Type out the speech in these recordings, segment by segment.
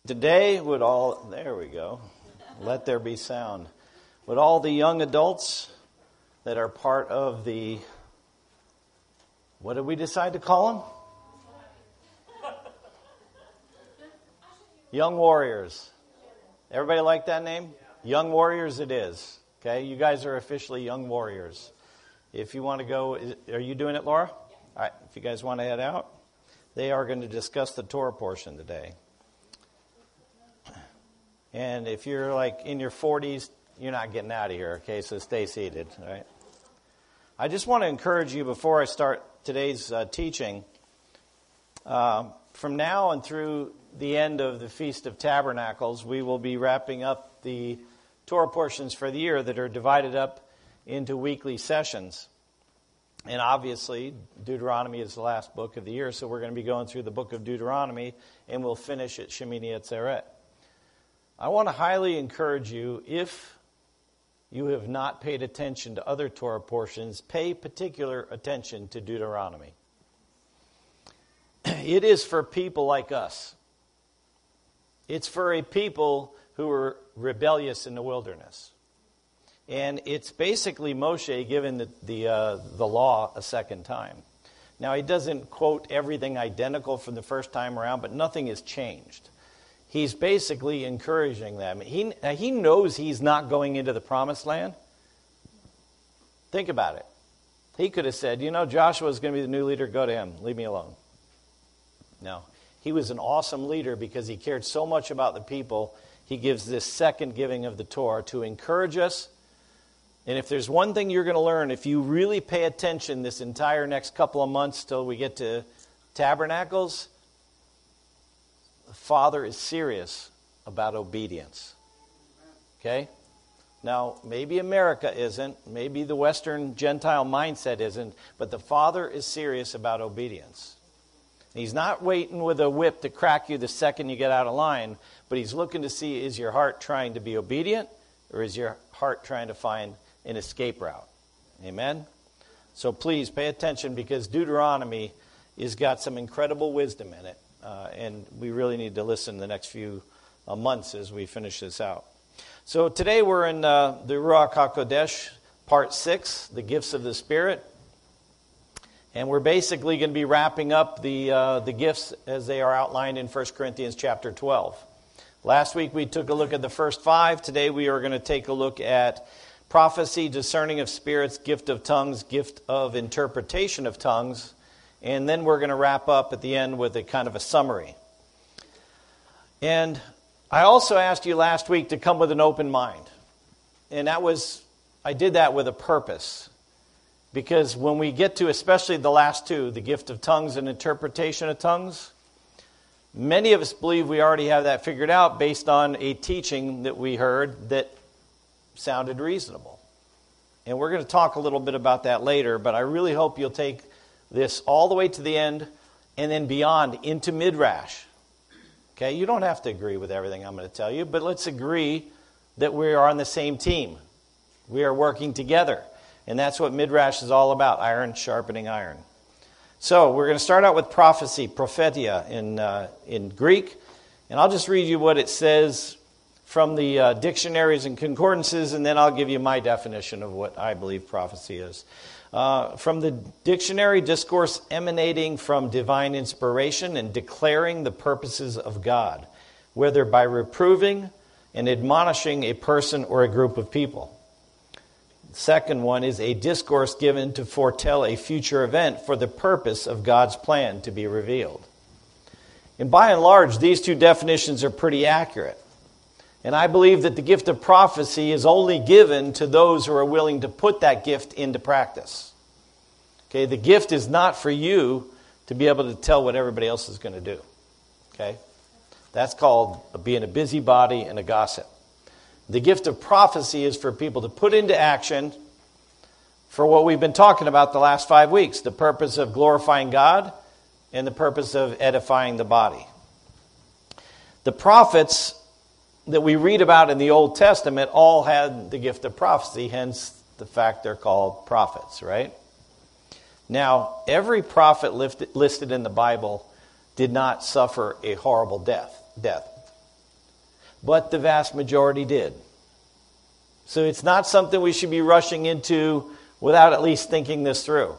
Today, there we go, let there be sound. Would all the young adults that are part of what did we decide to call them? Young Warriors. Everybody like that name? Young Warriors it is. Okay, you guys are officially Young Warriors. If you want to go, are you doing it, Laura? All right, if you guys want to head out, they are going to discuss the Torah portion today. And if you're like in your 40s, you're not getting out of here, okay? So stay seated, all right? I just want to encourage you before I start today's teaching, from now and through the end of the Feast of Tabernacles, we will be wrapping up the Torah portions for the year that are divided up into weekly sessions. And obviously, Deuteronomy is the last book of the year, so we're going to be going through the book of Deuteronomy, and we'll finish at Shemini Atzeret. I want to highly encourage you, if you have not paid attention to other Torah portions, pay particular attention to Deuteronomy. It is for people like us. It's for a people who were rebellious in the wilderness. And it's basically Moshe given the law a second time. Now, he doesn't quote everything identical from the first time around, but nothing has changed. He's basically encouraging them. He knows he's not going into the promised land. Think about it. He could have said, Joshua is going to be the new leader. Go to him. Leave me alone. No. He was an awesome leader because he cared so much about the people. He gives this second giving of the Torah to encourage us. And if there's one thing you're going to learn, if you really pay attention this entire next couple of months till we get to Tabernacles, the Father is serious about obedience. Okay? Now, maybe America isn't. Maybe the Western Gentile mindset isn't. But the Father is serious about obedience. He's not waiting with a whip to crack you the second you get out of line. But He's looking to see, is your heart trying to be obedient? Or is your heart trying to find an escape route? Amen? So please pay attention, because Deuteronomy has got some incredible wisdom in it. And we really need to listen the next few months as we finish this out. So today we're in the Ruach HaKodesh, part 6, the gifts of the Spirit. And we're basically going to be wrapping up the gifts as they are outlined in 1 Corinthians chapter 12. Last week we took a look at the first 5. Today we are going to take a look at prophecy, discerning of spirits, gift of tongues, gift of interpretation of tongues. And then we're going to wrap up at the end with a kind of a summary. And I also asked you last week to come with an open mind. And I did that with a purpose. Because when we get to especially the last 2, the gift of tongues and interpretation of tongues, many of us believe we already have that figured out based on a teaching that we heard that sounded reasonable. And we're going to talk a little bit about that later, but I really hope you'll take this all the way to the end and then beyond into Midrash. Okay, you don't have to agree with everything I'm going to tell you, but let's agree that we are on the same team. We are working together. And that's what Midrash is all about, iron sharpening iron. So we're going to start out with prophecy, prophetia in Greek. And I'll just read you what it says from the dictionaries and concordances, and then I'll give you my definition of what I believe prophecy is. From the dictionary, discourse emanating from divine inspiration and declaring the purposes of God, whether by reproving and admonishing a person or a group of people. The second one is a discourse given to foretell a future event for the purpose of God's plan to be revealed. And by and large, these 2 definitions are pretty accurate. And I believe that the gift of prophecy is only given to those who are willing to put that gift into practice. Okay, the gift is not for you to be able to tell what everybody else is going to do. Okay? That's called being a busybody and a gossip. The gift of prophecy is for people to put into action for what we've been talking about the last 5 weeks, the purpose of glorifying God and the purpose of edifying the body. The prophets that we read about in the Old Testament all had the gift of prophecy, hence the fact they're called prophets, right? Now, every prophet listed in the Bible did not suffer a horrible death. but the vast majority did. So it's not something we should be rushing into without at least thinking this through.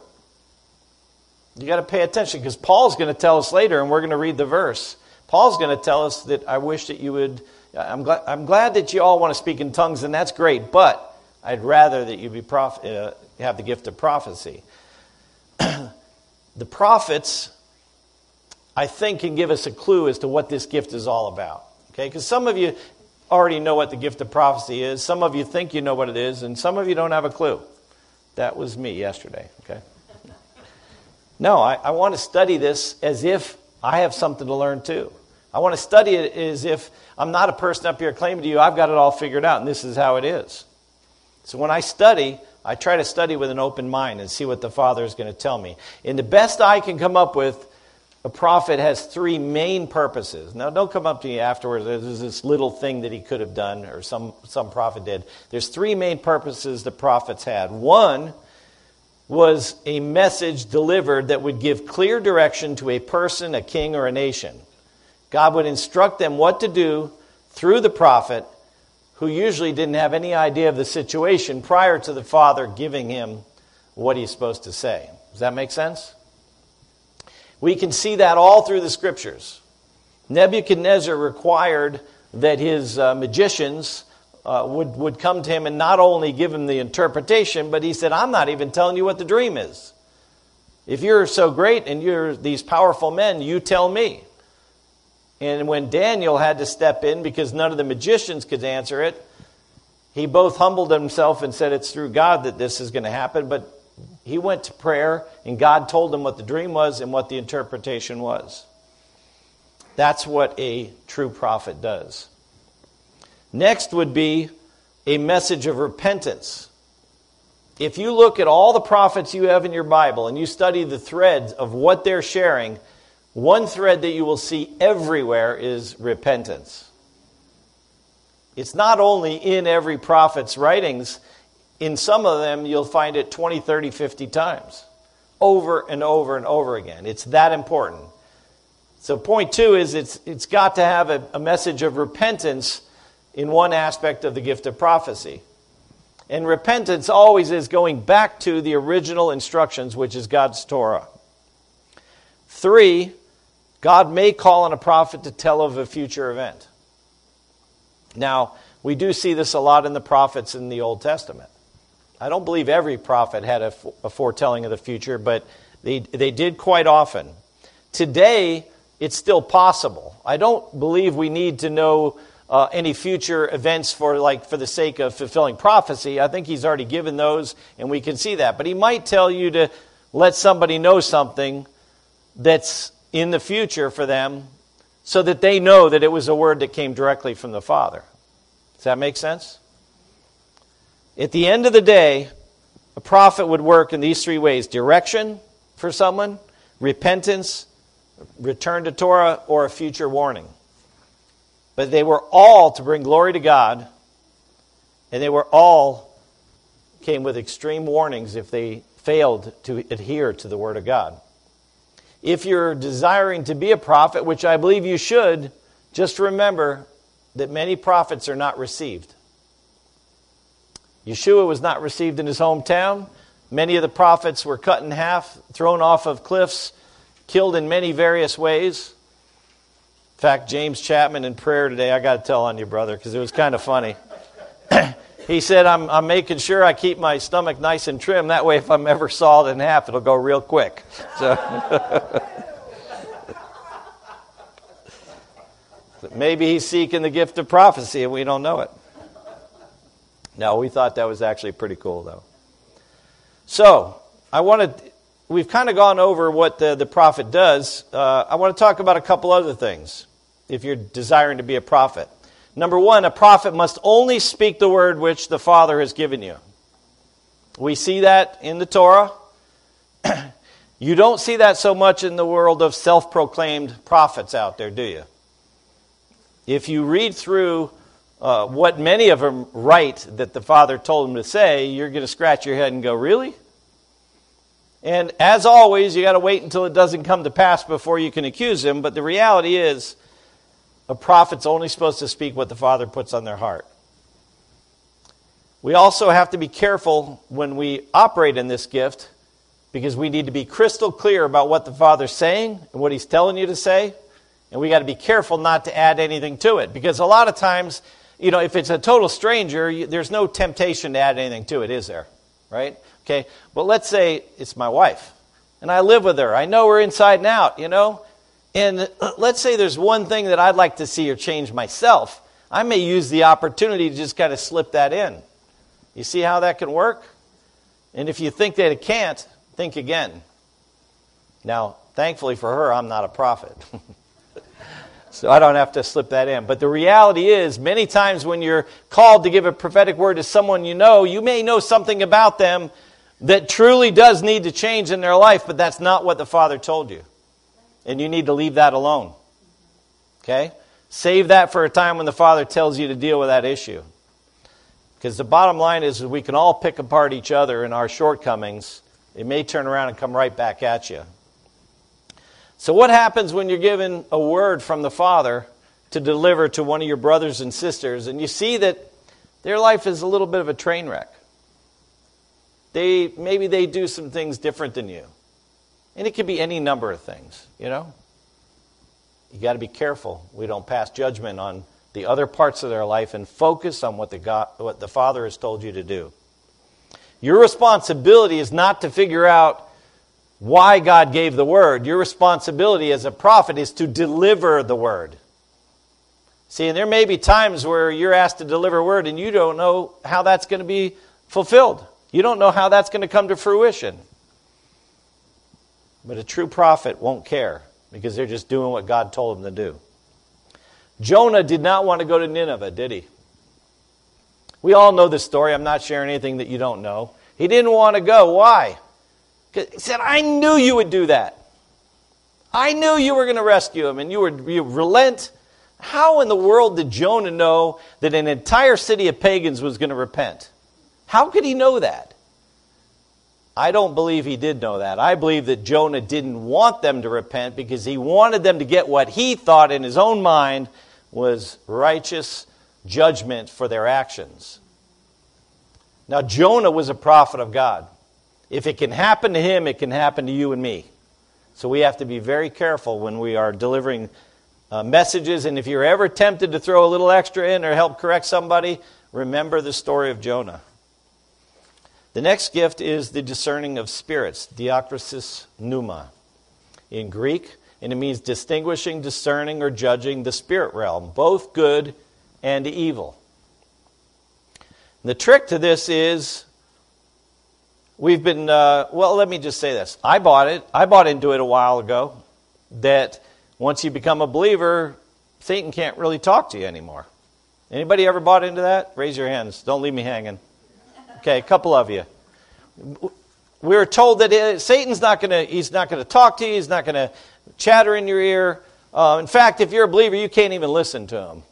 You got to pay attention, because Paul's going to tell us later, and we're going to read the verse. Paul's going to tell us that I wish that you would, I'm glad that you all want to speak in tongues, and that's great, but I'd rather that you be have the gift of prophecy. The prophets, I think, can give us a clue as to what this gift is all about. Okay, because some of you already know what the gift of prophecy is. Some of you think you know what it is, and some of you don't have a clue. That was me yesterday, okay? No, I want to study this as if I have something to learn too. I want to study it as if I'm not a person up here claiming to you, I've got it all figured out, and this is how it is. So when I study, I try to study with an open mind and see what the Father is going to tell me. And the best I can come up with, a prophet has three main purposes. Now, don't come up to me afterwards, there's this little thing that he could have done, or some prophet did. There's three main purposes the prophets had. One was a message delivered that would give clear direction to a person, a king, or a nation. God would instruct them what to do through the prophet, who usually didn't have any idea of the situation prior to the Father giving him what he's supposed to say. Does that make sense? We can see that all through the Scriptures. Nebuchadnezzar required that his magicians would come to him and not only give him the interpretation, but he said, I'm not even telling you what the dream is. If you're so great and you're these powerful men, you tell me. And when Daniel had to step in because none of the magicians could answer it, he both humbled himself and said it's through God that this is going to happen, but he went to prayer and God told him what the dream was and what the interpretation was. That's what a true prophet does. Next would be a message of repentance. If you look at all the prophets you have in your Bible and you study the threads of what they're sharing, one thread that you will see everywhere is repentance. It's not only in every prophet's writings. In some of them, you'll find it 20, 30, 50 times. Over and over and over again. It's that important. So point two is it's got to have a message of repentance in one aspect of the gift of prophecy. And repentance always is going back to the original instructions, which is God's Torah. 3, God may call on a prophet to tell of a future event. Now, we do see this a lot in the prophets in the Old Testament. I don't believe every prophet had a foretelling of the future, but they did quite often. Today, it's still possible. I don't believe we need to know any future events for the sake of fulfilling prophecy. I think he's already given those, and we can see that. But he might tell you to let somebody know something that's in the future for them so that they know that it was a word that came directly from the Father. Does that make sense? At the end of the day, a prophet would work in these 3 ways: direction for someone, repentance, return to Torah, or a future warning. But they were all to bring glory to God, and they were all came with extreme warnings if they failed to adhere to the Word of God. If you're desiring to be a prophet, which I believe you should, just remember that many prophets are not received. Yeshua was not received in his hometown. Many of the prophets were cut in half, thrown off of cliffs, killed in many various ways. In fact, James Chapman in prayer today, I got to tell on you, brother, because it was kind of funny. He said, I'm making sure I keep my stomach nice and trim. That way, if I'm ever sawed in half, it'll go real quick. So maybe he's seeking the gift of prophecy and we don't know it. No, we thought that was actually pretty cool, though. So, we've kind of gone over what the prophet does. I want to talk about a couple other things if you're desiring to be a prophet. Number 1, a prophet must only speak the word which the Father has given you. We see that in the Torah. You don't see that so much in the world of self-proclaimed prophets out there, do you? If you read through what many of them write that the Father told them to say, you're going to scratch your head and go, really? And as always, you got to wait until it doesn't come to pass before you can accuse him. But the reality is, A prophet's only supposed to speak what the Father puts on their heart. We also have to be careful when we operate in this gift, because we need to be crystal clear about what the Father's saying and what He's telling you to say. And we got to be careful not to add anything to it. Because a lot of times, if it's a total stranger, there's no temptation to add anything to it, is there? Right? Okay. But let's say it's my wife, and I live with her. I know her inside and out, And let's say there's one thing that I'd like to see her change myself. I may use the opportunity to just kind of slip that in. You see how that can work? And if you think that it can't, think again. Now, thankfully for her, I'm not a prophet. So I don't have to slip that in. But the reality is, many times when you're called to give a prophetic word to someone you may know something about them that truly does need to change in their life, but that's not what the Father told you. And you need to leave that alone. Okay? Save that for a time when the Father tells you to deal with that issue. Because the bottom line is we can all pick apart each other and our shortcomings. It may turn around and come right back at you. So what happens when you're given a word from the Father to deliver to one of your brothers and sisters, and you see that their life is a little bit of a train wreck? Maybe they do some things different than you. And it could be any number of things, You got to be careful we don't pass judgment on the other parts of their life and focus on what the Father has told you to do. Your responsibility is not to figure out why God gave the word. Your responsibility as a prophet is to deliver the word. See, and there may be times where you're asked to deliver a word and you don't know how that's going to be fulfilled. You don't know how that's going to come to fruition. But a true prophet won't care because they're just doing what God told them to do. Jonah did not want to go to Nineveh, did he? We all know this story. I'm not sharing anything that you don't know. He didn't want to go. Why? He said, I knew you would do that. I knew you were going to rescue him and you relent. How in the world did Jonah know that an entire city of pagans was going to repent? How could he know that? I don't believe he did know that. I believe that Jonah didn't want them to repent because he wanted them to get what he thought in his own mind was righteous judgment for their actions. Now, Jonah was a prophet of God. If it can happen to him, it can happen to you and me. So we have to be very careful when we are delivering messages. And if you're ever tempted to throw a little extra in or help correct somebody, remember the story of Jonah. The next gift is the discerning of spirits, diakrisis pneuma in Greek, and it means distinguishing, discerning, or judging the spirit realm, both good and evil. The trick to this is we've been, let me just say this. I bought into it a while ago that once you become a believer, Satan can't really talk to you anymore. Anybody ever bought into that? Raise your hands. Don't leave me hanging. Okay, a couple of you. We were told that Satan's not going to talk to you. He's not going to chatter in your ear. In fact, if you're a believer, you can't even listen to him.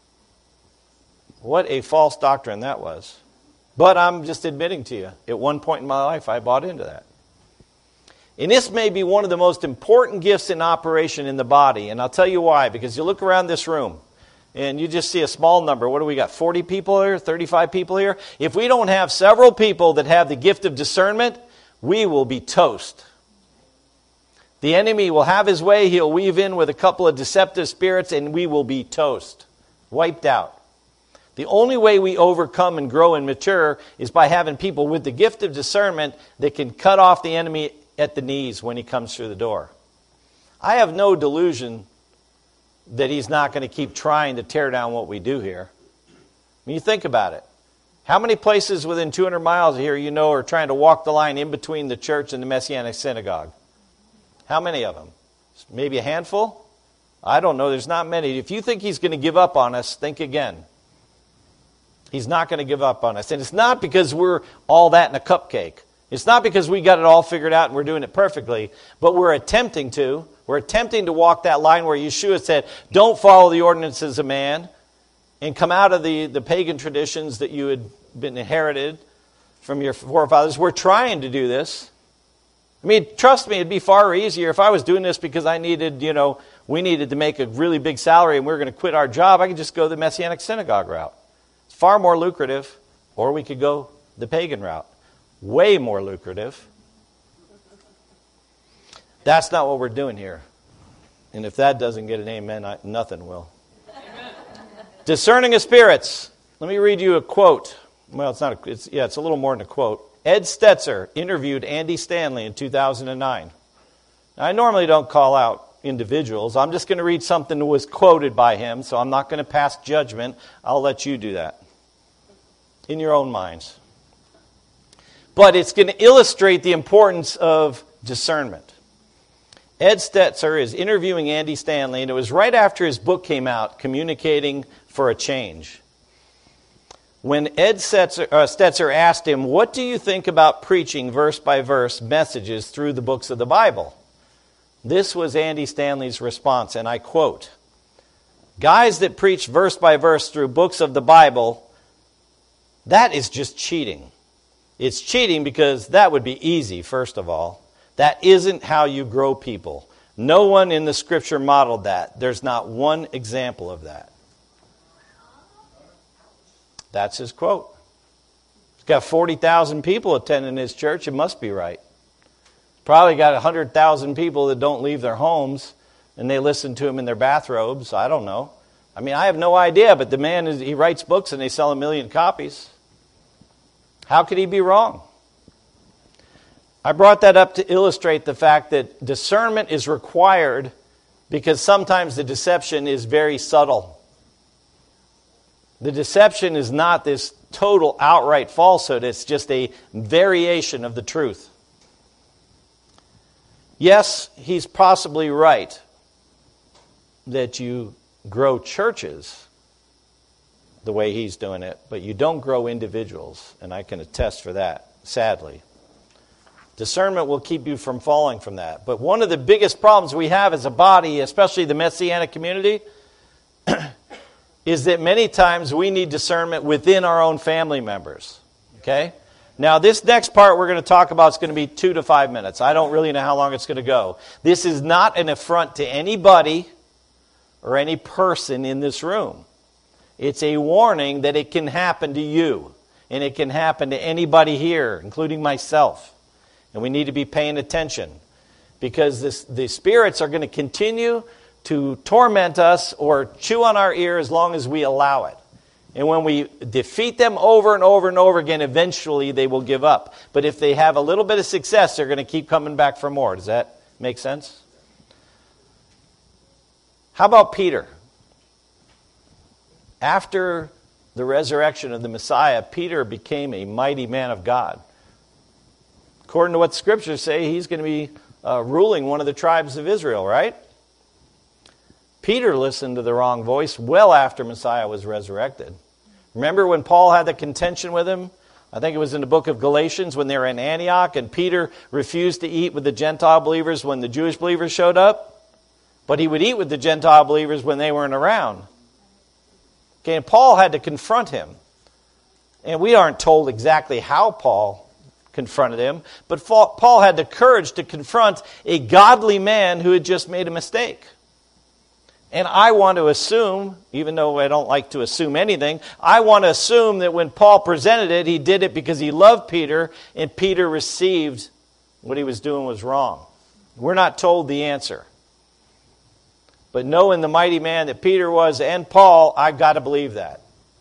What a false doctrine that was. But I'm just admitting to you, at one point in my life, I bought into that. And this may be one of the most important gifts in operation in the body. And I'll tell you why. Because you look around this room, and you just see a small number. What do we got, 40 people here, 35 people here? If we don't have several people that have the gift of discernment, we will be toast. The enemy will have his way. He'll weave in with a couple of deceptive spirits, and we will be toast, wiped out. The only way we overcome and grow and mature is by having people with the gift of discernment that can cut off the enemy at the knees when he comes through the door. I have no delusion that he's not going to keep trying to tear down what we do here. I mean, you think about it. How many places within 200 miles here are trying to walk the line in between the church and the Messianic synagogue? How many of them? Maybe a handful? I don't know. There's not many. If you think he's going to give up on us, think again. He's not going to give up on us. And it's not because we're all that in a cupcake. It's not because we got it all figured out and we're doing it perfectly. But we're attempting to. We're attempting to walk that line where Yeshua said, don't follow the ordinances of man and come out of the pagan traditions that you had been inherited from your forefathers. We're trying to do this. I mean, trust me, it'd be far easier if I was doing this because I needed, we needed to make a really big salary and we were going to quit our job. I could just go the Messianic synagogue route. It's far more lucrative. Or we could go the pagan route. Way more lucrative. That's not what we're doing here. And if that doesn't get an amen, nothing will. Discerning of spirits. Let me read you a quote. Well, it's a little more than a quote. Ed Stetzer interviewed Andy Stanley in 2009. Now, I normally don't call out individuals. I'm just going to read something that was quoted by him, so I'm not going to pass judgment. I'll let you do that in your own minds. But it's going to illustrate the importance of discernment. Ed Stetzer is interviewing Andy Stanley, and it was right after his book came out, Communicating for a Change. When Ed Stetzer asked him, what do you think about preaching verse-by-verse messages through the books of the Bible? This was Andy Stanley's response, and I quote, guys that preach verse-by-verse through books of the Bible, that is just cheating. It's cheating because that would be easy, first of all. That isn't how you grow people. No one in the Scripture modeled that. There's not one example of that. That's his quote. He's got 40,000 people attending his church. It must be right. Probably got 100,000 people that don't leave their homes and they listen to him in their bathrobes. I don't know. I mean, I have no idea, but the man, he writes books and they sell 1 million copies. How could he be wrong? I brought that up to illustrate the fact that discernment is required because sometimes the deception is very subtle. The deception is not this total outright falsehood. It's just a variation of the truth. Yes, he's possibly right that you grow churches the way he's doing it, but you don't grow individuals, and I can attest for that, sadly. Discernment will keep you from falling from that. But one of the biggest problems we have as a body, especially the Messianic community, is that many times we need discernment within our own family members. Okay? Now, this next part we're going to talk about is going to be 2 to 5 minutes. I don't really know how long it's going to go. This is not an affront to anybody or any person in this room. It's a warning that it can happen to you, and it can happen to anybody here, including myself. And we need to be paying attention because the spirits are going to continue to torment us or chew on our ear as long as we allow it. And when we defeat them over and over and over again, eventually they will give up. But if they have a little bit of success, they're going to keep coming back for more. Does that make sense? How about Peter? After the resurrection of the Messiah, Peter became a mighty man of God. According to what Scriptures say, he's going to be ruling one of the tribes of Israel, right? Peter listened to the wrong voice well after Messiah was resurrected. Remember when Paul had the contention with him? I think it was in the book of Galatians when they were in Antioch, and Peter refused to eat with the Gentile believers when the Jewish believers showed up, but he would eat with the Gentile believers when they weren't around. Okay, and Paul had to confront him. And we aren't told exactly how Paul confronted him, but Paul had the courage to confront a godly man who had just made a mistake. And I want to assume, even though I don't like to assume anything, I want to assume that when Paul presented it, he did it because he loved Peter, and Peter received what he was doing was wrong. We're not told the answer. But knowing the mighty man that Peter was and Paul, I've got to believe that.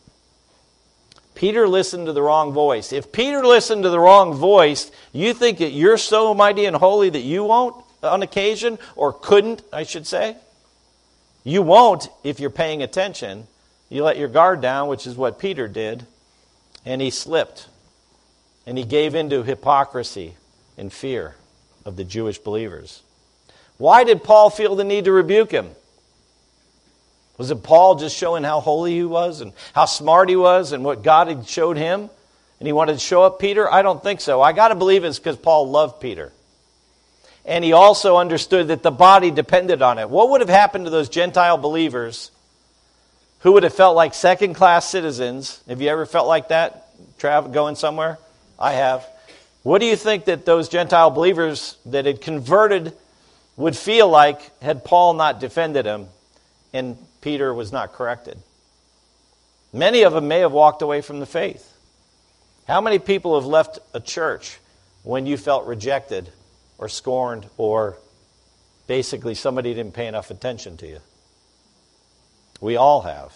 Peter listened to the wrong voice. If Peter listened to the wrong voice, you think that you're so mighty and holy that you won't on occasion, or couldn't, I should say? You won't if you're paying attention. You let your guard down, which is what Peter did, and he slipped. And he gave into hypocrisy and fear of the Jewish believers. Why did Paul feel the need to rebuke him? Was it Paul just showing how holy he was and how smart he was and what God had showed him? And he wanted to show up Peter? I don't think so. I got to believe it's because Paul loved Peter. And he also understood that the body depended on it. What would have happened to those Gentile believers who would have felt like second-class citizens? Have you ever felt like that, going somewhere? I have. What do you think that those Gentile believers that had converted would feel like had Paul not defended him and Peter was not corrected? Many of them may have walked away from the faith. How many people have left a church when you felt rejected or scorned or basically somebody didn't pay enough attention to you? We all have.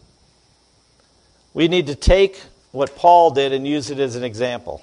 We need to take what Paul did and use it as an example.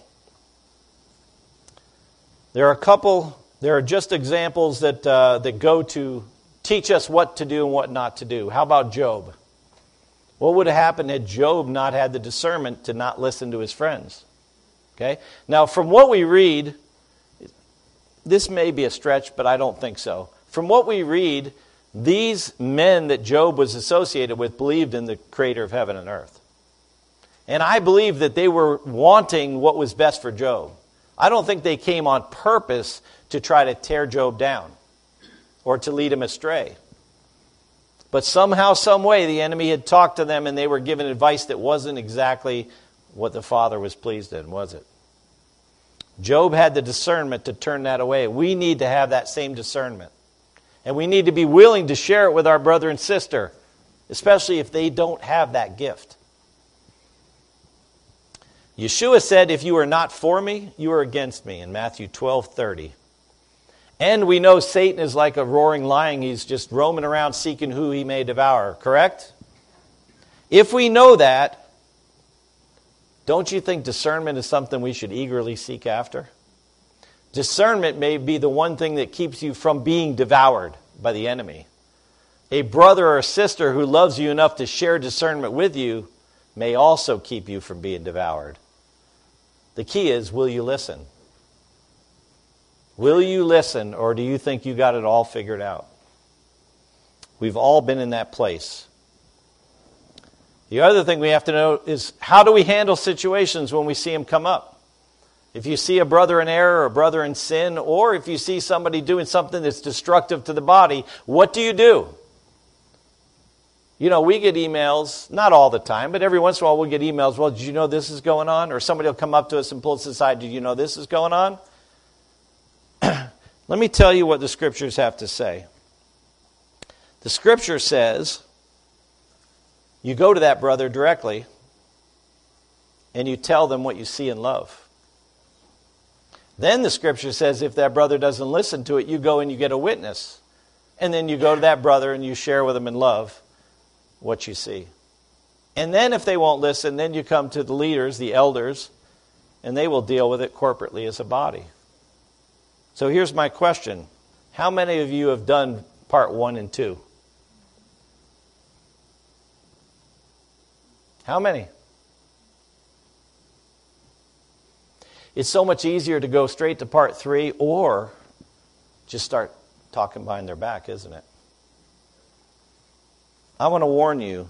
There are just examples that go to teach us what to do and what not to do. How about Job? What would have happened had Job not had the discernment to not listen to his friends? Okay? Now, from what we read, this may be a stretch, but I don't think so. From what we read, these men that Job was associated with believed in the creator of heaven and earth. And I believe that they were wanting what was best for Job. I don't think they came on purpose to try to tear Job down or to lead him astray. But somehow, some way, the enemy had talked to them and they were given advice that wasn't exactly what the Father was pleased in, was it? Job had the discernment to turn that away. We need to have that same discernment. And we need to be willing to share it with our brother and sister, especially if they don't have that gift. Yeshua said, if you are not for me, you are against me, in Matthew 12:30. And we know Satan is like a roaring lion. He's just roaming around seeking who he may devour, correct? If we know that, don't you think discernment is something we should eagerly seek after? Discernment may be the one thing that keeps you from being devoured by the enemy. A brother or a sister who loves you enough to share discernment with you may also keep you from being devoured. The key is, will you listen? Will you listen, or do you think you got it all figured out? We've all been in that place. The other thing we have to know is, how do we handle situations when we see them come up? If you see a brother in error or a brother in sin, or if you see somebody doing something that's destructive to the body, what do you do? You know, we get emails, not all the time, but every once in a while we'll get emails, well, did you know this is going on? Or somebody will come up to us and pull us aside, did you know this is going on? Let me tell you what the Scriptures have to say. The Scripture says, you go to that brother directly, and you tell them what you see and love. Then the Scripture says, if that brother doesn't listen to it, you go and you get a witness. And then you go to that brother and you share with him in love what you see. And then if they won't listen, then you come to the leaders, the elders, and they will deal with it corporately as a body. So here's my question. How many of you have done part 1 and 2? How many? It's so much easier to go straight to part 3 or just start talking behind their back, isn't it? I want to warn you,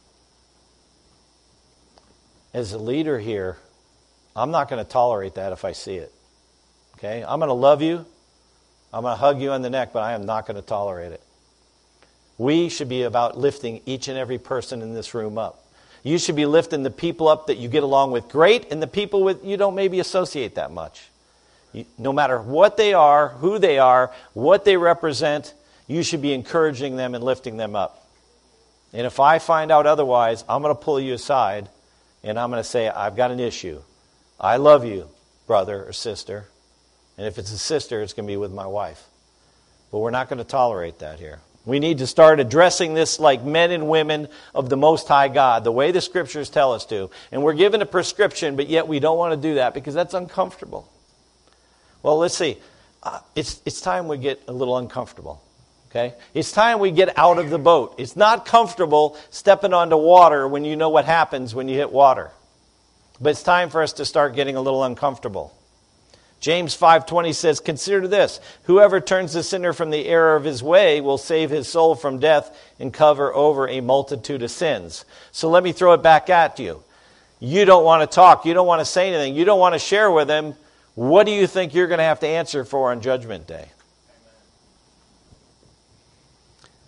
as a leader here, I'm not going to tolerate that if I see it. Okay? I'm going to love you. I'm going to hug you on the neck, but I am not going to tolerate it. We should be about lifting each and every person in this room up. You should be lifting the people up that you get along with great and the people with you don't maybe associate that much. No matter what they are, who they are, what they represent, you should be encouraging them and lifting them up. And if I find out otherwise, I'm going to pull you aside and I'm going to say, I've got an issue. I love you, brother or sister. And if it's a sister, it's going to be with my wife. But we're not going to tolerate that here. We need to start addressing this like men and women of the Most High God, the way the Scriptures tell us to. And we're given a prescription, but yet we don't want to do that because that's uncomfortable. Well, let's see. It's time we get a little uncomfortable. Okay? It's time we get out of the boat. It's not comfortable stepping onto water when you know what happens when you hit water. But it's time for us to start getting a little uncomfortable. James 5:20 says, consider this, whoever turns the sinner from the error of his way will save his soul from death and cover over a multitude of sins. So let me throw it back at you. You don't want to talk. You don't want to say anything. You don't want to share with him. What do you think you're going to have to answer for on Judgment Day?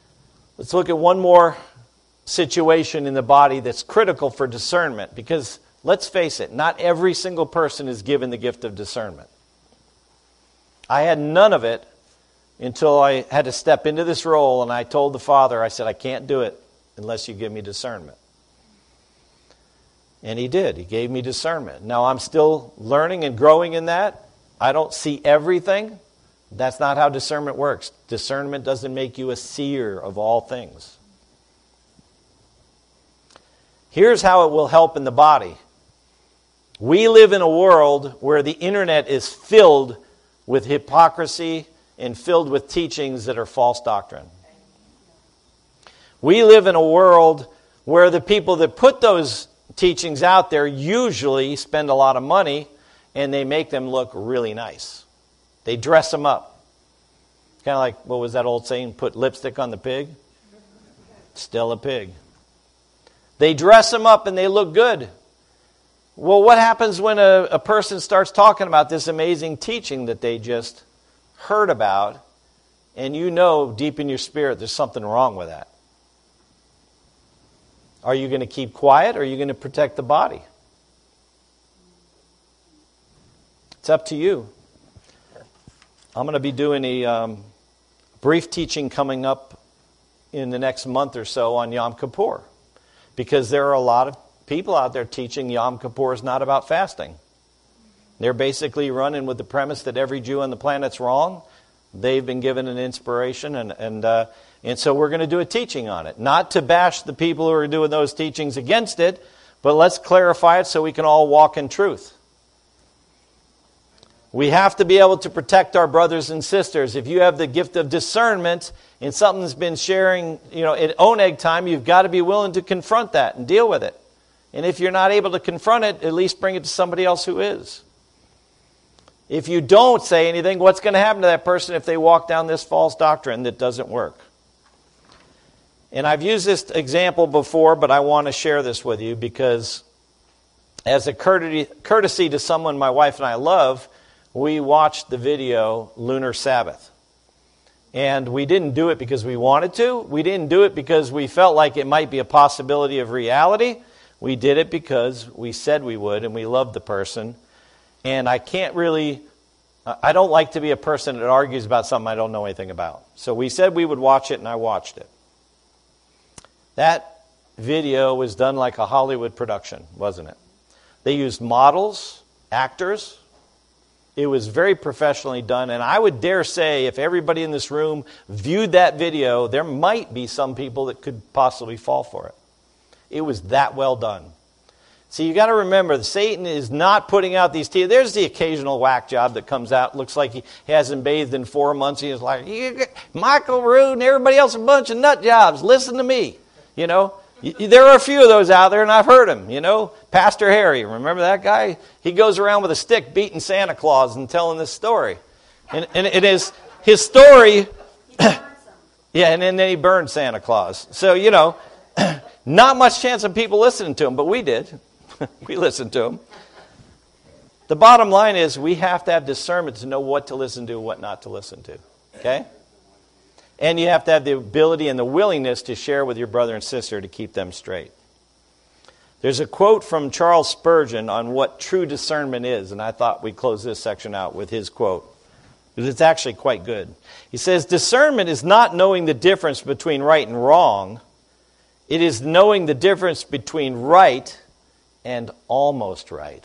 Let's look at one more situation in the body that's critical for discernment, because let's face it, not every single person is given the gift of discernment. I had none of it until I had to step into this role, and I told the Father, I said, I can't do it unless you give me discernment. And He did. He gave me discernment. Now I'm still learning and growing in that. I don't see everything. That's not how discernment works. Discernment doesn't make you a seer of all things. Here's how it will help in the body. We live in a world where the internet is filled with hypocrisy and filled with teachings that are false doctrine. We live in a world where the people that put those teachings out there usually spend a lot of money and they make them look really nice. They dress them up. Kind of like, what was that old saying? Put lipstick on the pig? Still a pig. They dress them up and they look good. Well, what happens when a person starts talking about this amazing teaching that they just heard about, and you know deep in your spirit there's something wrong with that? Are you going to keep quiet, or are you going to protect the body? It's up to you. I'm going to be doing a brief teaching coming up in the next month or so on Yom Kippur, because there are a lot of people out there teaching Yom Kippur is not about fasting. They're basically running with the premise that every Jew on the planet's wrong. They've been given an inspiration, and so we're going to do a teaching on it. Not to bash the people who are doing those teachings against it, but let's clarify it so we can all walk in truth. We have to be able to protect our brothers and sisters. If you have the gift of discernment and something's been sharing, at Oneg time, you've got to be willing to confront that and deal with it. And if you're not able to confront it, at least bring it to somebody else who is. If you don't say anything, what's going to happen to that person if they walk down this false doctrine that doesn't work? And I've used this example before, but I want to share this with you because as a courtesy to someone my wife and I love, we watched the video Lunar Sabbath. And we didn't do it because we wanted to. We didn't do it because we felt like it might be a possibility of reality. We did it because we said we would, and we loved the person. And I don't like to be a person that argues about something I don't know anything about. So we said we would watch it, and I watched it. That video was done like a Hollywood production, wasn't it? They used models, actors. It was very professionally done, and I would dare say if everybody in this room viewed that video, there might be some people that could possibly fall for it. It was that well done. See, you got to remember, Satan is not putting out these tears. There's the occasional whack job that comes out. Looks like he hasn't bathed in 4 months. He's like, Michael Rood and everybody else a bunch of nut jobs. Listen to me. There are a few of those out there, and I've heard them. Pastor Harry, remember that guy? He goes around with a stick beating Santa Claus and telling this story. And it is his story. Yeah, and then he burned Santa Claus. So, not much chance of people listening to him, but we did. We listened to him. The bottom line is we have to have discernment to know what to listen to and what not to listen to. Okay? And you have to have the ability and the willingness to share with your brother and sister to keep them straight. There's a quote from Charles Spurgeon on what true discernment is, and I thought we'd close this section out with his quote, because it's actually quite good. He says, "Discernment is not knowing the difference between right and wrong. It is knowing the difference between right and almost right."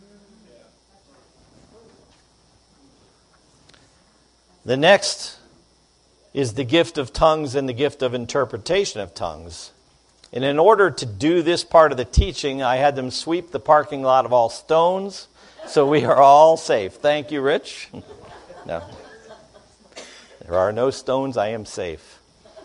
The next is the gift of tongues and the gift of interpretation of tongues. And in order to do this part of the teaching, I had them sweep the parking lot of all stones, so we are all safe. Thank you, Rich. No. There are no stones, I am safe.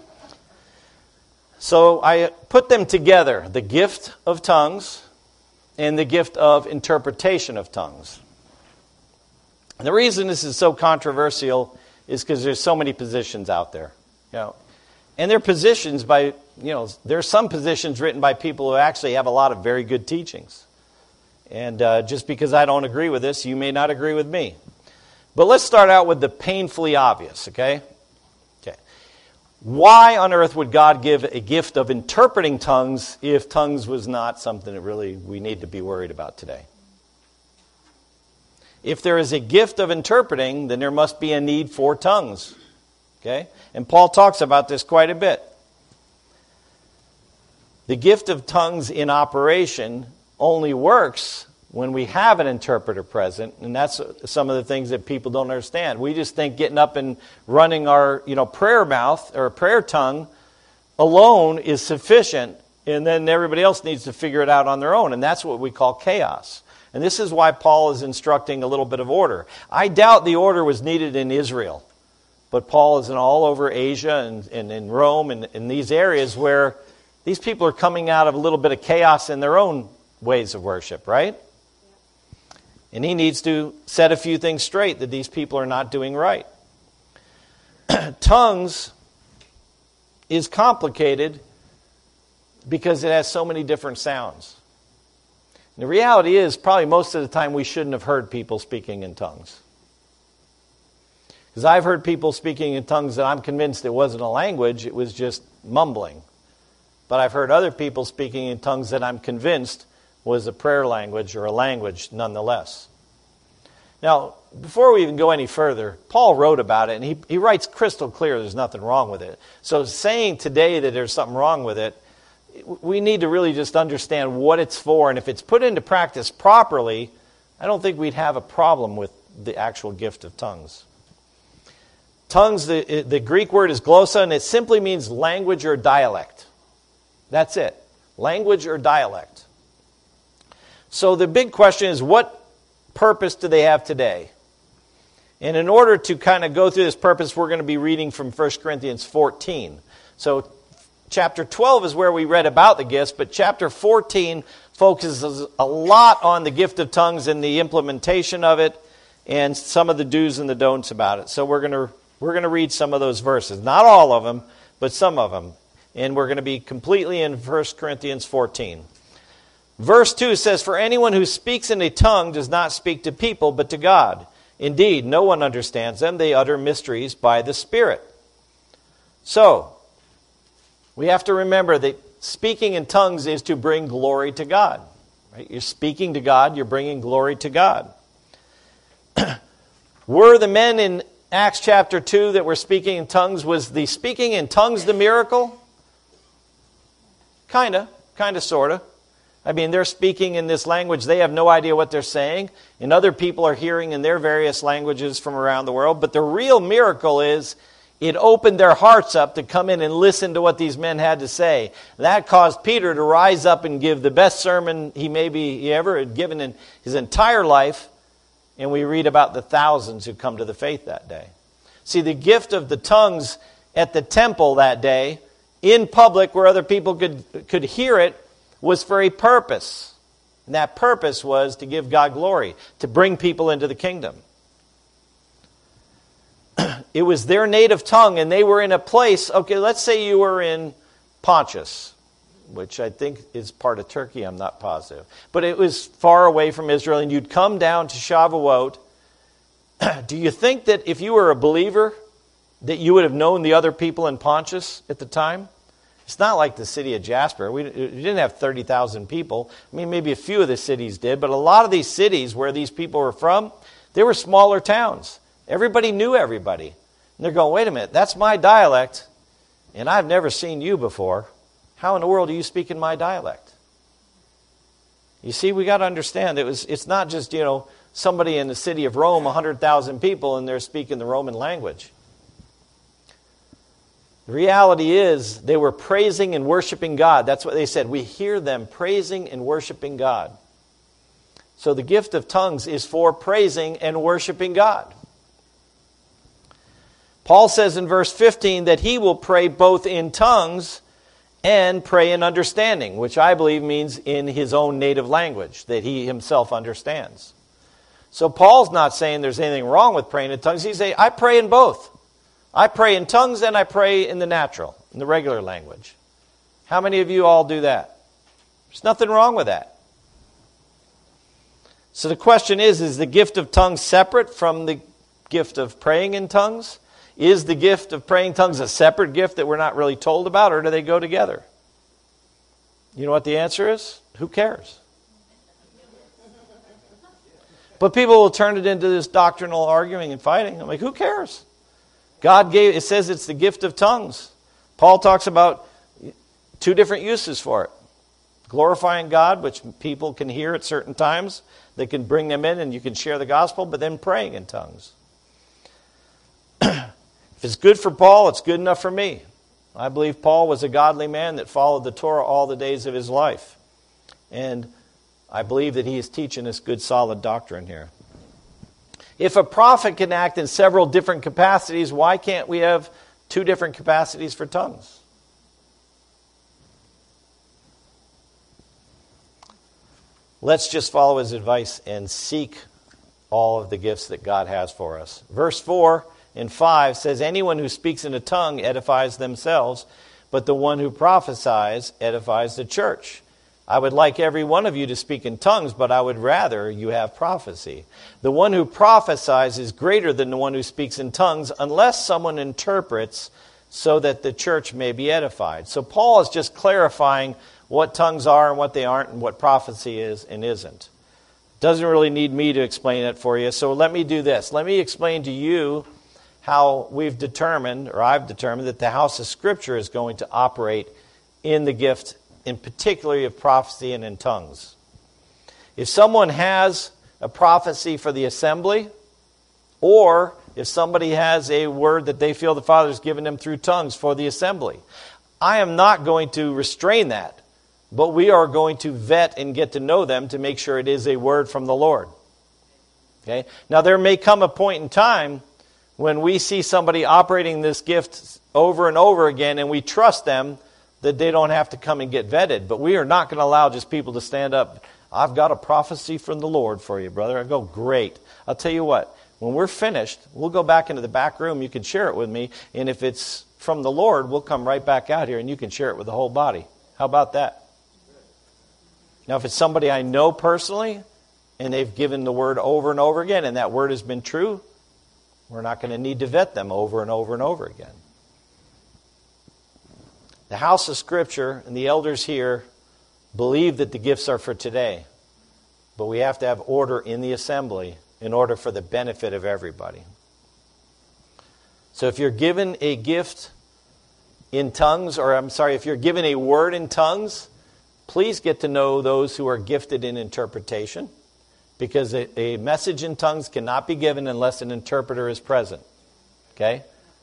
So I put them together, the gift of tongues and the gift of interpretation of tongues. And the reason this is so controversial is because there's so many positions out there. And they're positions by, there's some positions written by people who actually have a lot of very good teachings. And just because I don't agree with this, you may not agree with me. But let's start out with the painfully obvious, okay? Why on earth would God give a gift of interpreting tongues if tongues was not something that really we need to be worried about today? If there is a gift of interpreting, then there must be a need for tongues. Okay? And Paul talks about this quite a bit. The gift of tongues in operation only works when we have an interpreter present, and that's some of the things that people don't understand. We just think getting up and running our prayer mouth or prayer tongue alone is sufficient, and then everybody else needs to figure it out on their own, and that's what we call chaos. And this is why Paul is instructing a little bit of order. I doubt the order was needed in Israel, but Paul is in all over Asia and in Rome and in these areas where these people are coming out of a little bit of chaos in their own ways of worship, right? And he needs to set a few things straight that these people are not doing right. Tongues is complicated because it has so many different sounds. And the reality is, probably most of the time we shouldn't have heard people speaking in tongues. Because I've heard people speaking in tongues that I'm convinced it wasn't a language, it was just mumbling. But I've heard other people speaking in tongues that I'm convinced was a prayer language or a language nonetheless. Now, before we even go any further, Paul wrote about it, and he writes crystal clear there's nothing wrong with it. So saying today that there's something wrong with it, we need to really just understand what it's for, and if it's put into practice properly, I don't think we'd have a problem with the actual gift of tongues. Tongues, the Greek word is glossa, and it simply means language or dialect. That's it. Language or dialect. So the big question is, what purpose do they have today? And in order to kind of go through this purpose, we're going to be reading from 1 Corinthians 14. So chapter 12 is where we read about the gifts, but chapter 14 focuses a lot on the gift of tongues and the implementation of it and some of the do's and the don'ts about it. So we're going to read some of those verses. Not all of them, but some of them. And we're going to be completely in 1 Corinthians 14. Verse 2 says, "For anyone who speaks in a tongue does not speak to people, but to God. Indeed, no one understands them. They utter mysteries by the Spirit." So, we have to remember that speaking in tongues is to bring glory to God. Right? You're speaking to God, you're bringing glory to God. Were the men in Acts chapter 2 that were speaking in tongues, was the speaking in tongues the miracle? Kind of, sort of. I mean, they're speaking in this language. They have no idea what they're saying. And other people are hearing in their various languages from around the world. But the real miracle is it opened their hearts up to come in and listen to what these men had to say. That caused Peter to rise up and give the best sermon he ever had given in his entire life. And we read about the thousands who come to the faith that day. See, the gift of the tongues at the temple that day, in public where other people could hear it, was for a purpose. And that purpose was to give God glory, to bring people into the kingdom. It was their native tongue, and they were in a place, okay, let's say you were in Pontus, which I think is part of Turkey, I'm not positive. But it was far away from Israel, and you'd come down to Shavuot. Do you think that if you were a believer, that you would have known the other people in Pontus at the time? It's not like the city of Jasper. We didn't have 30,000 people. I mean, maybe a few of the cities did, but a lot of these cities where these people were from, they were smaller towns. Everybody knew everybody. And they're going, wait a minute, that's my dialect, and I've never seen you before. How in the world are you speaking my dialect? You see, we got to understand it's not just, somebody in the city of Rome, 100,000 people, and they're speaking the Roman language. The reality is they were praising and worshiping God. That's what they said. We hear them praising and worshiping God. So the gift of tongues is for praising and worshiping God. Paul says in verse 15 that he will pray both in tongues and pray in understanding, which I believe means in his own native language that he himself understands. So Paul's not saying there's anything wrong with praying in tongues. He's saying, I pray in both. I pray in tongues and I pray in the natural, in the regular language. How many of you all do that? There's nothing wrong with that. So the question is the gift of tongues separate from the gift of praying in tongues? Is the gift of praying tongues a separate gift that we're not really told about, or do they go together? You know what the answer is? Who cares? But people will turn it into this doctrinal arguing and fighting. I'm like, who cares? God gave, it says it's the gift of tongues. Paul talks about 2 different uses for it. Glorifying God, which people can hear at certain times. They can bring them in and you can share the gospel, but then praying in tongues. If it's good for Paul, it's good enough for me. I believe Paul was a godly man that followed the Torah all the days of his life. And I believe that he is teaching us good, solid doctrine here. If a prophet can act in several different capacities, why can't we have 2 different capacities for tongues? Let's just follow his advice and seek all of the gifts that God has for us. Verse 4 and 5 says, anyone who speaks in a tongue edifies themselves, but the one who prophesies edifies the church. I would like every one of you to speak in tongues, but I would rather you have prophecy. The one who prophesies is greater than the one who speaks in tongues, unless someone interprets so that the church may be edified. So Paul is just clarifying what tongues are and what they aren't, and what prophecy is and isn't. Doesn't really need me to explain it for you, so let me do this. Let me explain to you how we've determined, or I've determined, that the house of Scripture is going to operate in the gift, in particular of prophecy and in tongues. If someone has a prophecy for the assembly, or if somebody has a word that they feel the Father's given them through tongues for the assembly, I am not going to restrain that, but we are going to vet and get to know them to make sure it is a word from the Lord. Okay? Now there may come a point in time when we see somebody operating this gift over and over again and we trust them that they don't have to come and get vetted. But we are not going to allow just people to stand up. I've got a prophecy from the Lord for you, brother. I go, great. I'll tell you what, when we're finished, we'll go back into the back room. You can share it with me. And if it's from the Lord, we'll come right back out here and you can share it with the whole body. How about that? Now, if it's somebody I know personally and they've given the word over and over again and that word has been true, we're not going to need to vet them over and over and over again. The house of Scripture and the elders here believe that the gifts are for today, but we have to have order in the assembly in order for the benefit of everybody. So if you're given a gift in tongues, if you're given a word in tongues, please get to know those who are gifted in interpretation, because a message in tongues cannot be given unless an interpreter is present. Okay?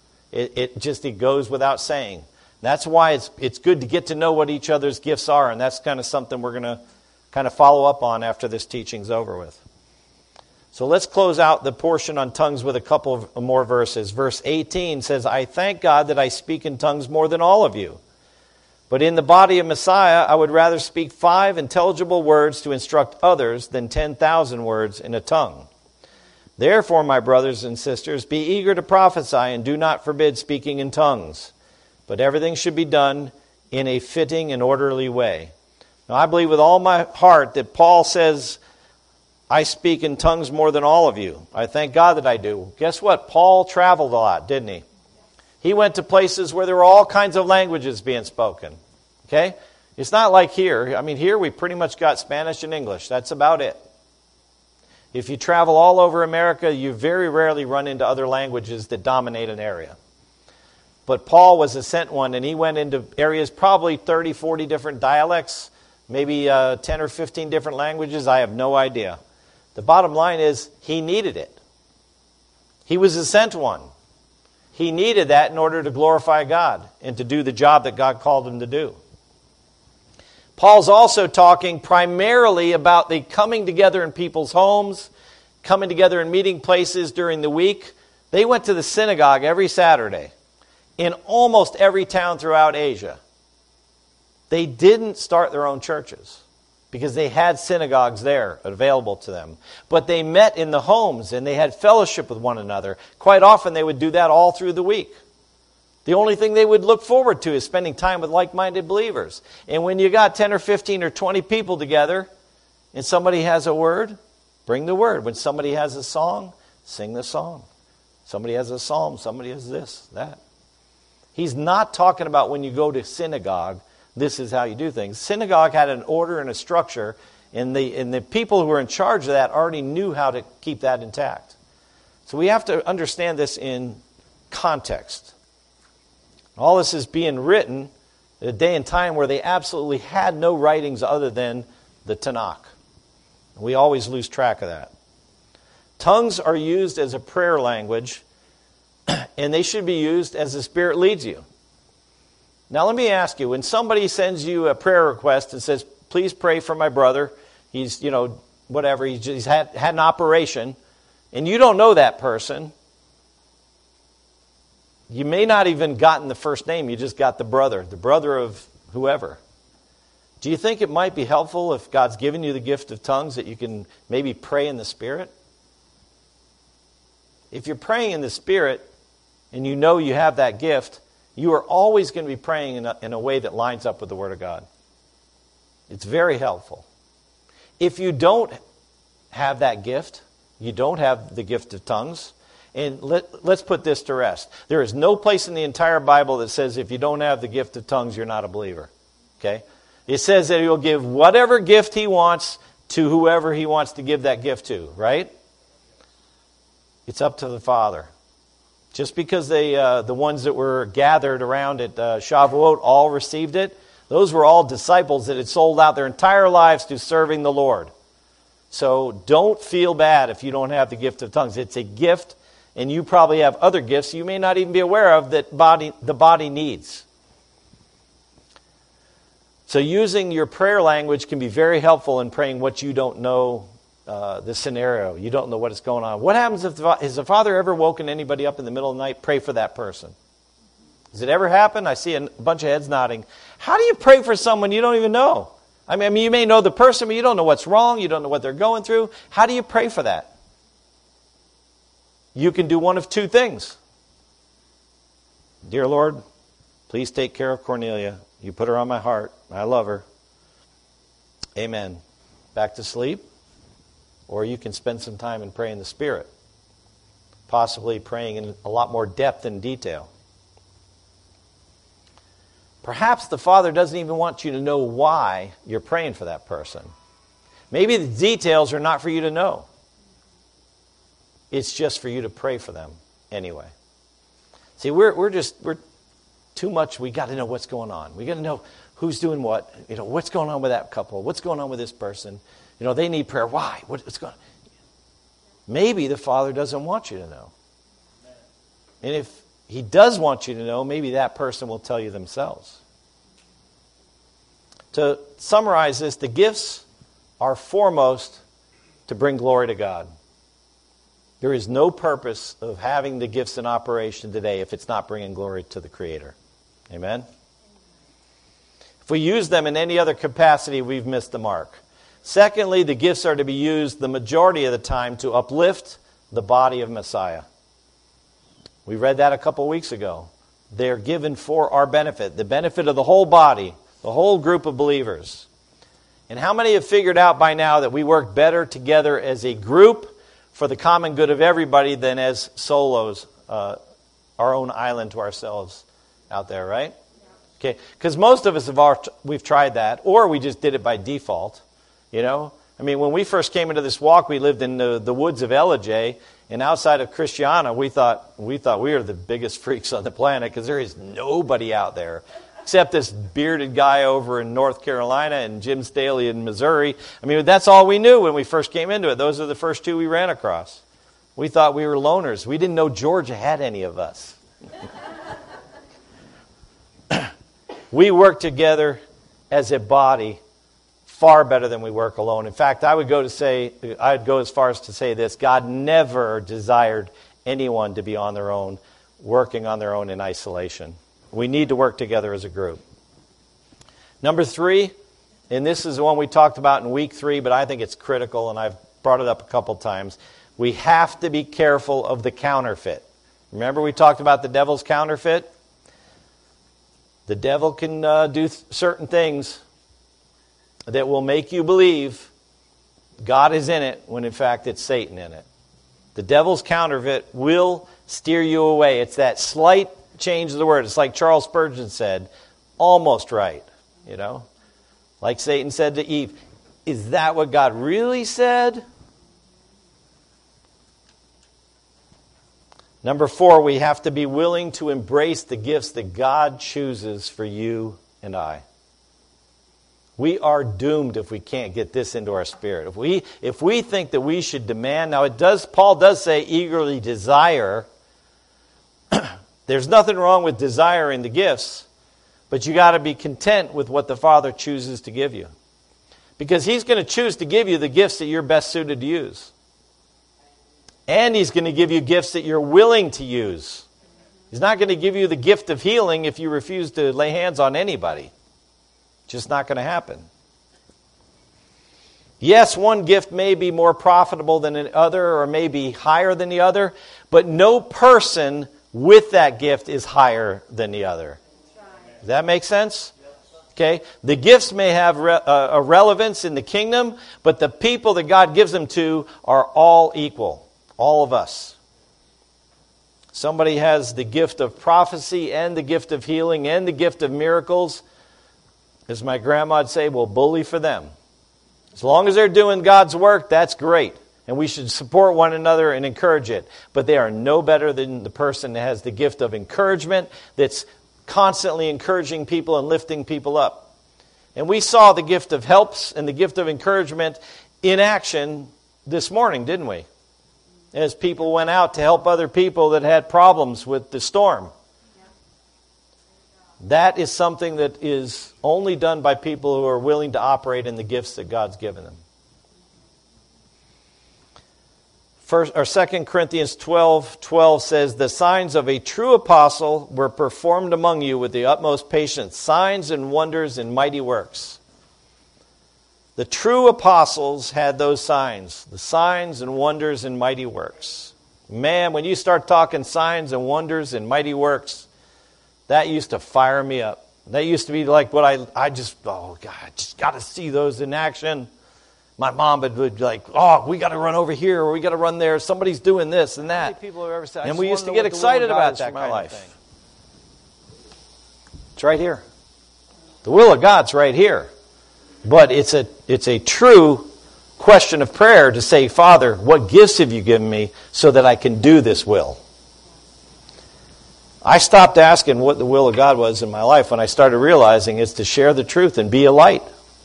It goes without saying. That's why it's good to get to know what each other's gifts are, and that's kind of something we're going to kind of follow up on after this teaching's over with. So let's close out the portion on tongues with a couple of more verses. Verse 18 says, I thank God that I speak in tongues more than all of you. But in the body of Messiah, I would rather speak 5 intelligible words to instruct others than 10,000 words in a tongue. Therefore, my brothers and sisters, be eager to prophesy and do not forbid speaking in tongues. But everything should be done in a fitting and orderly way. Now, I believe with all my heart that Paul says, I speak in tongues more than all of you. I thank God that I do. Guess what? Paul traveled a lot, didn't he? He went to places where there were all kinds of languages being spoken. Okay? It's not like here. I mean, here we pretty much got Spanish and English. That's about it. If you travel all over America, you very rarely run into other languages that dominate an area. But Paul was a sent one, and he went into areas, probably 30, 40 different dialects, maybe 10 or 15 different languages. I have no idea. The bottom line is he needed it. He was a sent one. He needed that in order to glorify God and to do the job that God called him to do. Paul's also talking primarily about the coming together in people's homes, coming together in meeting places during the week. They went to the synagogue every Saturday in almost every town throughout Asia. They didn't start their own churches because they had synagogues there available to them. But they met in the homes and they had fellowship with one another. Quite often they would do that all through the week. The only thing they would look forward to is spending time with like-minded believers. And when you got 10 or 15 or 20 people together and somebody has a word, bring the word. When somebody has a song, sing the song. Somebody has a psalm. Somebody has this, that. He's not talking about when you go to synagogue, this is how you do things. Synagogue had an order and a structure, and the people who were in charge of that already knew how to keep that intact. So we have to understand this in context. All this is being written at a day and time where they absolutely had no writings other than the Tanakh. We always lose track of that. Tongues are used as a prayer language, and they should be used as the Spirit leads you. Now let me ask you, when somebody sends you a prayer request and says, please pray for my brother, he's, whatever, he's had an operation, and you don't know that person, you may not even gotten the first name, you just got the brother of whoever. Do you think it might be helpful if God's given you the gift of tongues that you can maybe pray in the Spirit? If you're praying in the Spirit and you know you have that gift, you are always going to be praying in a way that lines up with the Word of God. It's very helpful. If you don't have that gift, you don't have the gift of tongues, and let's put this to rest. There is no place in the entire Bible that says if you don't have the gift of tongues, you're not a believer. Okay? It says that He'll give whatever gift He wants to whoever He wants to give that gift to, right? It's up to the Father. Just because the ones that were gathered around at Shavuot all received it, those were all disciples that had sold out their entire lives to serving the Lord. So don't feel bad if you don't have the gift of tongues. It's a gift, and you probably have other gifts you may not even be aware of that the body needs. So using your prayer language can be very helpful in praying what you don't know, the scenario. You don't know what is going on. What happens if has the Father ever woken anybody up in the middle of the night? Pray for that person. Has it ever happened? I see a bunch of heads nodding. How do you pray for someone you don't even know? I mean, you may know the person, but you don't know what's wrong. You don't know what they're going through. How do you pray for that? You can do one of two things. Dear Lord, please take care of Cornelia. You put her on my heart. I love her. Amen. Back to sleep. Or you can spend some time and pray in the Spirit. Possibly praying in a lot more depth and detail. Perhaps the Father doesn't even want you to know why you're praying for that person. Maybe the details are not for you to know. It's just for you to pray for them anyway. See, we're too much. We got to know what's going on. We got to know who's doing what. What's going on with that couple? What's going on with this person? They need prayer. Why? What's going on? Maybe the Father doesn't want you to know. And if He does want you to know, maybe that person will tell you themselves. To summarize this, the gifts are foremost to bring glory to God. There is no purpose of having the gifts in operation today if it's not bringing glory to the Creator. Amen? If we use them in any other capacity, we've missed the mark. Secondly, the gifts are to be used the majority of the time to uplift the body of Messiah. We read that a couple weeks ago. They're given for our benefit, the benefit of the whole body, the whole group of believers. And how many have figured out by now that we work better together as a group for the common good of everybody than as solos, our own island to ourselves out there, right? Okay, because most of us we've tried that, or we just did it by default. I mean, when we first came into this walk, we lived in the woods of Ellijay, and outside of Christiana, we thought we were the biggest freaks on the planet because there is nobody out there except this bearded guy over in North Carolina and Jim Staley in Missouri. I mean, that's all we knew when we first came into it. Those are the first two we ran across. We thought we were loners. We didn't know Georgia had any of us. We work together as a body far better than we work alone. In fact, I'd go as far as to say this: God never desired anyone to be on their own, working on their own in isolation. We need to work together as a group. Number 3, and this is the one we talked about in week 3, but I think it's critical, and I've brought it up a couple times. We have to be careful of the counterfeit. Remember we talked about the devil's counterfeit? The devil can do certain things that will make you believe God is in it when in fact it's Satan in it. The devil's counterfeit will steer you away. It's that slight change of the word. It's like Charles Spurgeon said, almost right, you know. Like Satan said to Eve, is that what God really said? Number 4, we have to be willing to embrace the gifts that God chooses for you and I. We are doomed if we can't get this into our spirit. If we think that we should demand, now Paul does say eagerly desire. There's nothing wrong with desiring the gifts, but you got to be content with what the Father chooses to give you. Because He's going to choose to give you the gifts that you're best suited to use. And He's going to give you gifts that you're willing to use. He's not going to give you the gift of healing if you refuse to lay hands on anybody. Just not going to happen. Yes, one gift may be more profitable than the other or may be higher than the other, but no person with that gift is higher than the other. Does that make sense? Okay. The gifts may have a relevance in the kingdom, but the people that God gives them to are all equal. All of us. Somebody has the gift of prophecy and the gift of healing and the gift of miracles. As my grandma would say, well, bully for them. As long as they're doing God's work, that's great. And we should support one another and encourage it. But they are no better than the person that has the gift of encouragement, that's constantly encouraging people and lifting people up. And we saw the gift of helps and the gift of encouragement in action this morning, didn't we? As people went out to help other people that had problems with the storm. That is something that is only done by people who are willing to operate in the gifts that God's given them. 2 Corinthians 12:12 says, the signs of a true apostle were performed among you with the utmost patience, signs and wonders and mighty works. The true apostles had those signs, the signs and wonders and mighty works. Man, when you start talking signs and wonders and mighty works, that used to fire me up. That used to be like what I just got to see those in action. My mom would be like, oh, we got to run over here or we got to run there. Somebody's doing this and that. How many people have ever said, and we used to get excited about that kind of thing. It's right here. The will of God's right here. But it's a true question of prayer to say, Father, what gifts have you given me so that I can do this will? I stopped asking what the will of God was in my life when I started realizing it's to share the truth and be a light.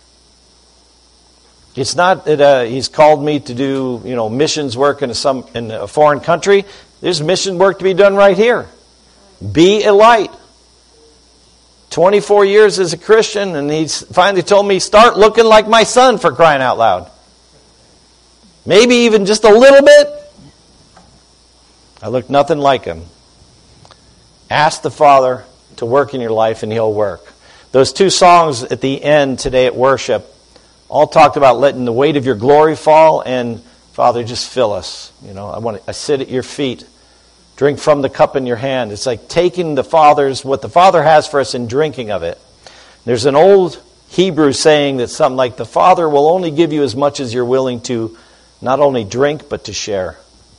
It's not that He's called me to do missions work in a foreign country. There's mission work to be done right here. Be a light. 24 years as a Christian, and He's finally told me, start looking like my son, for crying out loud. Maybe even just a little bit. I look nothing like him. Ask the Father to work in your life and He'll work. Those 2 songs at the end today at worship all talked about letting the weight of your glory fall and, Father, just fill us. I sit at your feet. Drink from the cup in your hand. It's like taking what the Father has for us and drinking of it. There's an old Hebrew saying that's something like, the Father will only give you as much as you're willing to not only drink, but to share.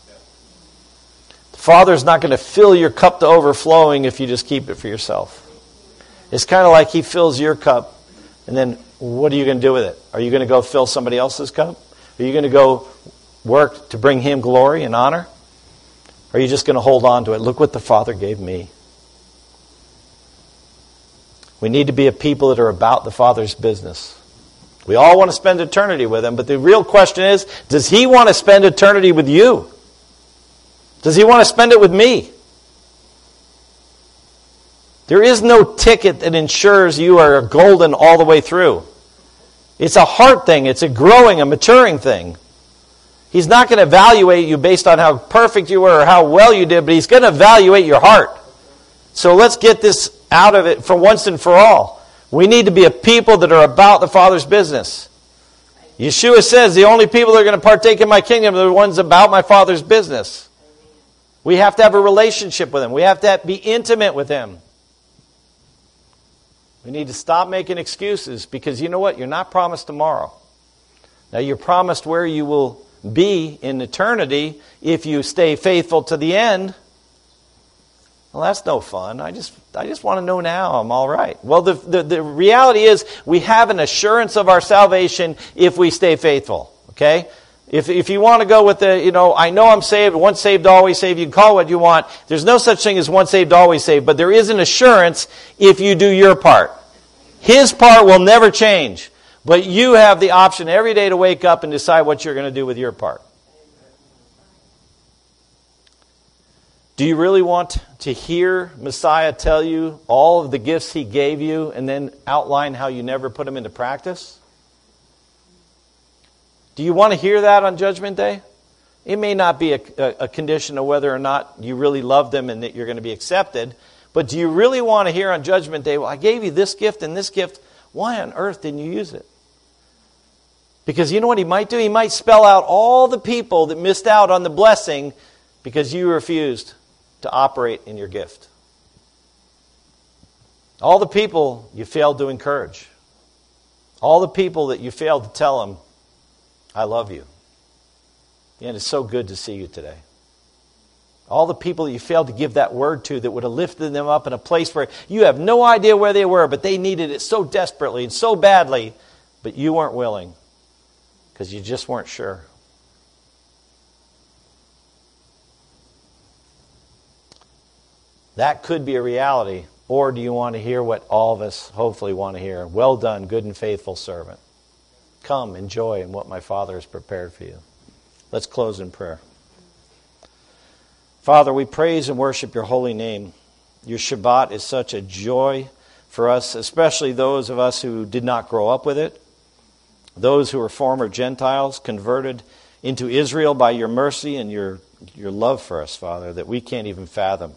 Father's not going to fill your cup to overflowing if you just keep it for yourself. It's kind of like He fills your cup, and then what are you going to do with it? Are you going to go fill somebody else's cup? Are you going to go work to bring Him glory and honor? Or are you just going to hold on to it? Look what the Father gave me. We need to be a people that are about the Father's business. We all want to spend eternity with Him, but the real question is, does He want to spend eternity with you? Does He want to spend it with me? There is no ticket that ensures you are golden all the way through. It's a heart thing. It's a growing, a maturing thing. He's not going to evaluate you based on how perfect you were or how well you did, but He's going to evaluate your heart. So let's get this out of it for once and for all. We need to be a people that are about the Father's business. Yeshua says the only people that are going to partake in my kingdom are the ones about my Father's business. We have to have a relationship with Him. We have to be intimate with Him. We need to stop making excuses because you know what? You're not promised tomorrow. Now you're promised where you will be in eternity if you stay faithful to the end. Well, that's no fun. I just want to know now I'm all right. Well, the reality is we have an assurance of our salvation if we stay faithful. Okay? If you want to go with I know I'm saved, once saved, always saved, you can call it what you want. There's no such thing as once saved, always saved, but there is an assurance if you do your part. His part will never change, but you have the option every day to wake up and decide what you're going to do with your part. Do you really want to hear Messiah tell you all of the gifts He gave you and then outline how you never put them into practice? Do you want to hear that on Judgment Day? It may not be a condition of whether or not you really love them and that you're going to be accepted, but do you really want to hear on Judgment Day, well, I gave you this gift and this gift, why on earth didn't you use it? Because you know what He might do? He might spell out all the people that missed out on the blessing because you refused to operate in your gift. All the people you failed to encourage. All the people that you failed to tell them, I love you. And it's so good to see you today. All the people that you failed to give that word to that would have lifted them up in a place where you have no idea where they were, but they needed it so desperately and so badly, but you weren't willing because you just weren't sure. That could be a reality. Or do you want to hear what all of us hopefully want to hear? Well done, good and faithful servant. Come, enjoy in what my Father has prepared for you. Let's close in prayer. Father, we praise and worship your holy name. Your Shabbat is such a joy for us, especially those of us who did not grow up with it, those who are former Gentiles converted into Israel by your mercy and your love for us, Father, that we can't even fathom.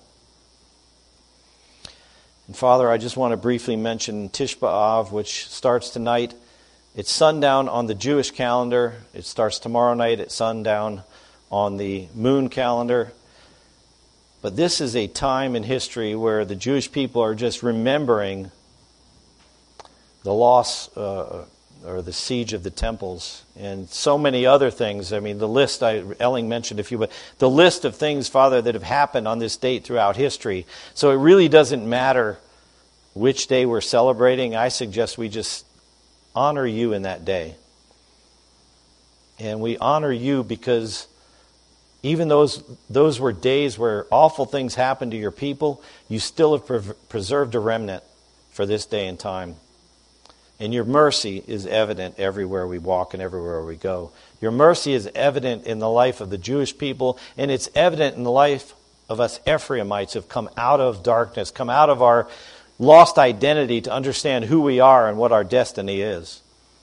And Father, I just want to briefly mention Tisha B'Av, which starts tonight. It's sundown on the Jewish calendar. It starts tomorrow night at sundown on the moon calendar. But this is a time in history where the Jewish people are just remembering the loss or the siege of the temples and so many other things. I mean, the list, Elling mentioned a few, but the list of things, Father, that have happened on this date throughout history. So it really doesn't matter which day we're celebrating. I suggest we just honor you in that day. And we honor you because even those were days where awful things happened to your people, you still have preserved a remnant for this day and time. And your mercy is evident everywhere we walk and everywhere we go. Your mercy is evident in the life of the Jewish people, and it's evident in the life of us Ephraimites who have come out of darkness, come out of our lost identity to understand who we are and what our destiny is.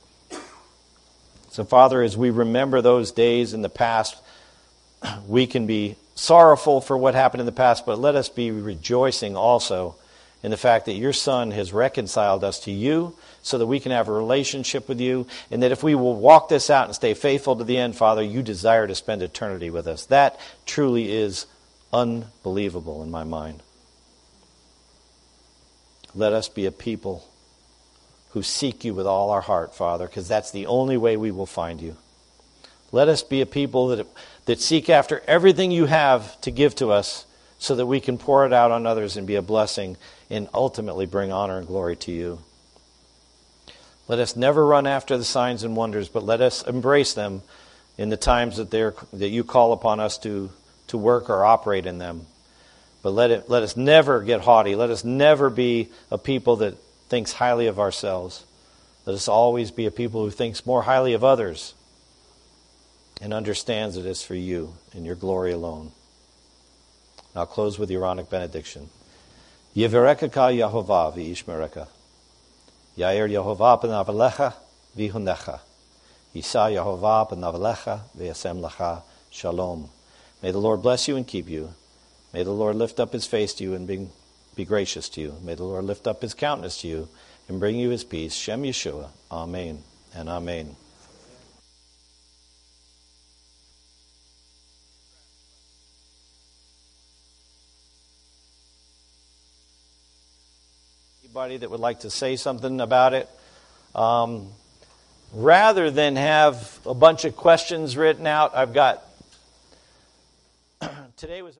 So, Father, as we remember those days in the past, we can be sorrowful for what happened in the past, but let us be rejoicing also in the fact that your Son has reconciled us to you so that we can have a relationship with you, and that if we will walk this out and stay faithful to the end, Father, you desire to spend eternity with us. That truly is unbelievable in my mind. Let us be a people who seek you with all our heart, Father, because that's the only way we will find you. Let us be a people that seek after everything you have to give to us so that we can pour it out on others and be a blessing and ultimately bring honor and glory to you. Let us never run after the signs and wonders, but let us embrace them in the times that you call upon us to work or operate in them. But let us never get haughty. Let us never be a people that thinks highly of ourselves. Let us always be a people who thinks more highly of others and understands it is for you and your glory alone. I'll close with the Aaronic benediction. Yevareka ka Yehovah v'yishmereka. Yair Yehovah b'navalecha v'hunecha. Yisa Yehovah b'navalecha v'yasem lecha shalom. May the Lord bless you and keep you. May the Lord lift up his face to you and be gracious to you. May the Lord lift up his countenance to you and bring you his peace. Shem Yeshua. Amen and amen. Anybody that would like to say something about it? rather than have a bunch of questions written out, I've got, today was